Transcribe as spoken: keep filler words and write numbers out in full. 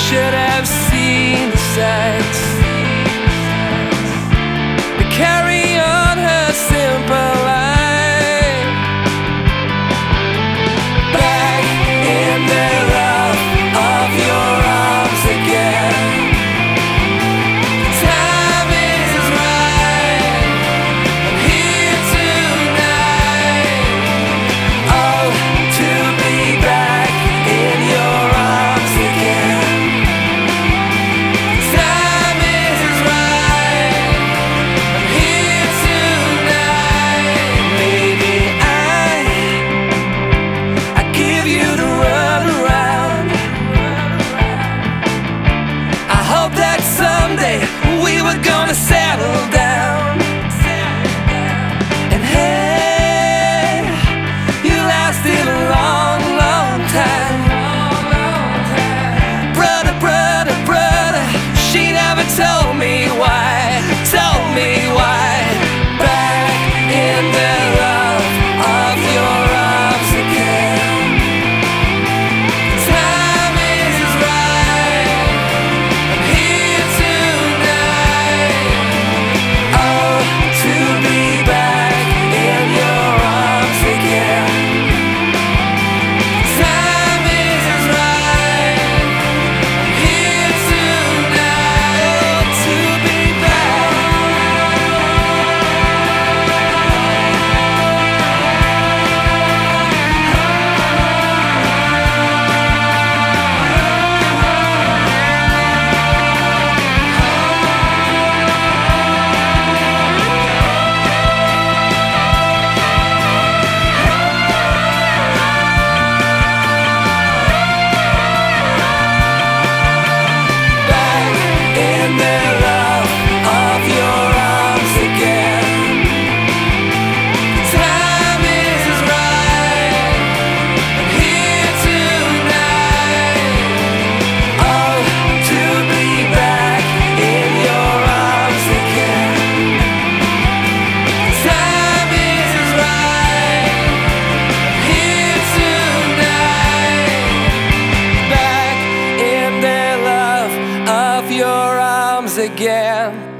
should have seen the signs, but carry on her simple life. Back in the love of your arms again. Time is right, I'm here tonight. Oh, to be back in your arms again. Time is right, I'm here tonight. Maybe I, I give you the runaround. I hope that someday we were gonna settle down. And hey, you lasted a long, long time. Brother, brother, brother, she never told me why, told me why. Back in the love of your arms again. Time is right, I'm here tonight. Oh, to be back in your arms again. Time is right, I'm here tonight. Oh, to be back. Back in the love of your arms again. Time is right, I'm here tonight. Oh, to be back in your arms again. Time is right, I'm here tonight. Back in the love of your arms again.